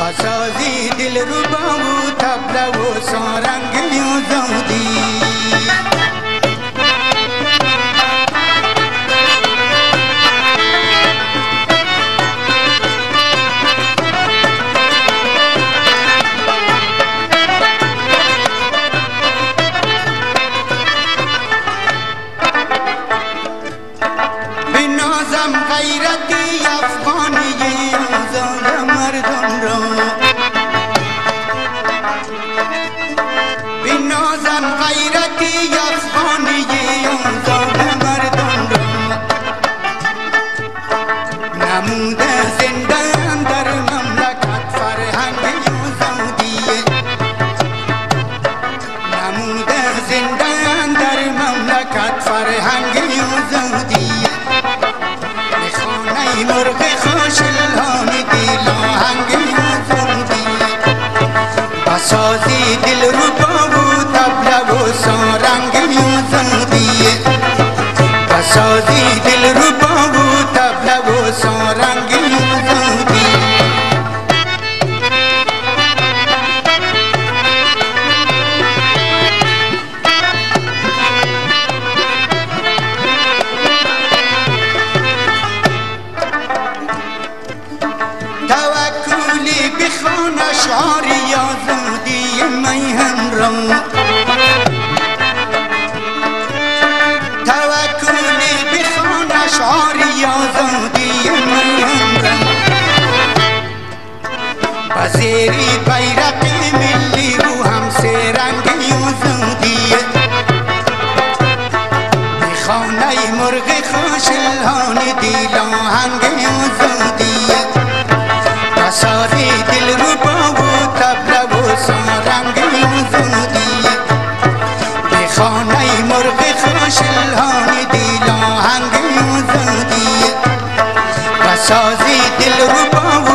بسازی دل رو با و تبله و سارنگ و زودی بنازم غیرتی افغانی آزاد مردم را بنازم غیرتی افغانی آزاد مردم را نموده زنده در مملکت فرهنگ آزادیه نموده زنده در مملکت فرهنگ آزادیه میخانه مرغ خوش الهام دل آهنگ آزادیه بسازی دل رو با و تبله و سارنگ آزادیه بسازی دل رو با و تبله و سارنگ آزادیه توکلی بخوان اشعار آزادی میهن را توکلی بخوان اشعار آزادی میهن را بزیری بیرق ملی رو هم سرنگ آزادیه میخانه مرغ خوش الهان دل آهنگ آزادیه بسازی دل رو با و تبله و سارنگ آزادیه بخانه مرغ خوش الهان دل آهنگ آزادیه بسازی دل رو با و